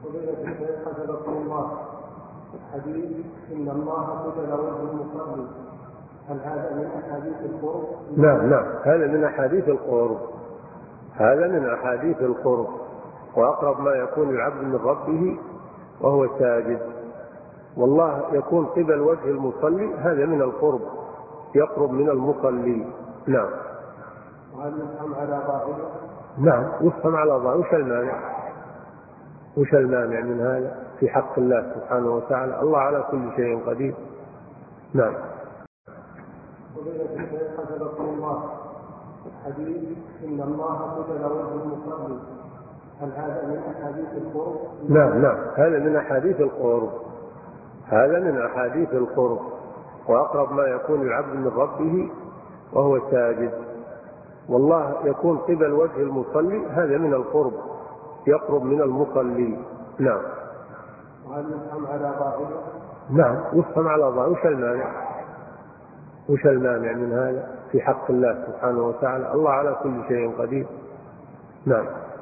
فضيلة الشيخ حفظكم الله، حديث إن الله قبل وجه المصلي، هل هذا من أحاديث القرب؟ نعم، هذا من أحاديث القرب، هذا من أحاديث القرب، وأقرب ما يكون العبد من ربه وهو ساجد، والله يكون قبل وجه المصلي، هذا من القرب، يقرب من المصلي. نعم. وهل يفهم على ظاهره؟ نعم يفهم على ظاهره. وش المانع من هذا في حق الله سبحانه وتعالى؟ الله على كل شيء قدير. نعم. فضيلة الشيخ حفظكم الله، حديث إن الله قبل وجه المصلي، هل هذا من أحاديث القرب؟ نعم، هذا من أحاديث القرب، هذا من أحاديث القرب، وأقرب ما يكون العبد من ربه وهو ساجد، والله يكون قبل وجه المصلي، هذا من القرب، يقرب من المصلي. نعم. وهل يفهم على ظاهره؟ نعم يفهم على ظاهره. وش المانع من هذا في حق الله سبحانه وتعالى؟ الله على كل شيء قدير. نعم.